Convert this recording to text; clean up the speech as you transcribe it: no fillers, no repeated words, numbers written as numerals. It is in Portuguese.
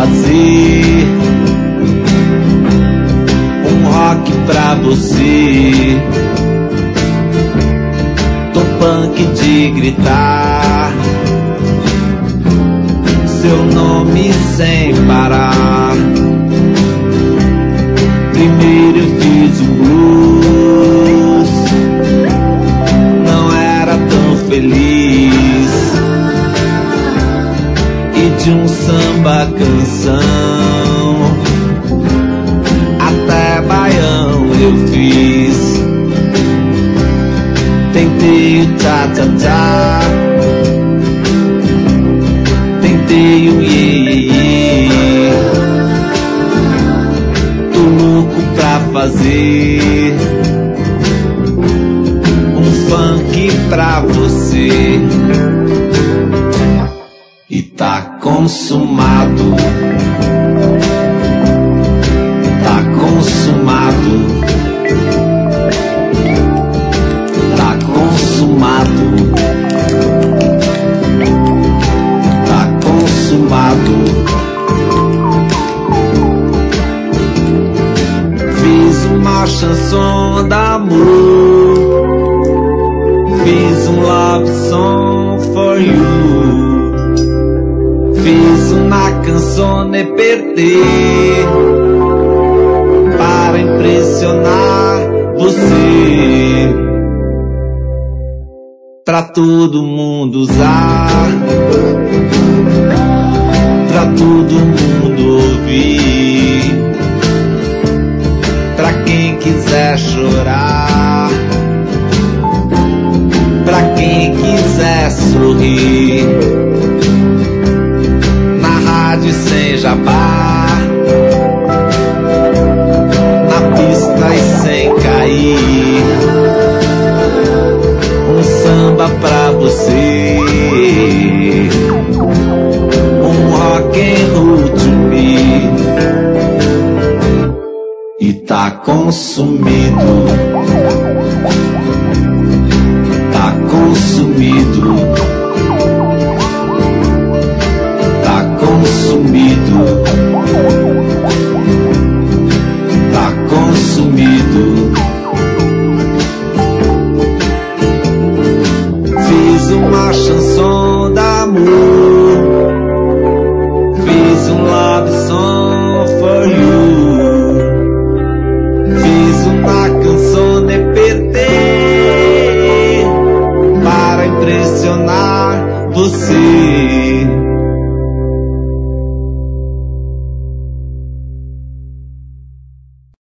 fazer um rock pra você. Tô punk de gritar seu nome sem parar. Primeiro eu fiz um blues, não era tão feliz, e de um samba canção até baião eu fiz. Tentei o tcha-tcha-tcha, tentei o iê-iê-iê. Tô louco pra fazer um funk pra você. E tá consumado, tá consumado, tá consumado, tá consumado. Fiz uma chanson d'amor, fiz um love song for you, fiz uma canzone per te, para impressionar você, pra todo mundo usar, pra todo mundo ouvir, pra quem quiser chorar, pra quem quiser sorrir. E sem jabá, na pista e sem cair, um samba pra você, um rock and roll to me. E tá consumido, tá consumido, consumido, tá consumido. Fiz uma chanson d'amor, fiz um love song for you, fiz uma canzone per te, para impressionar você,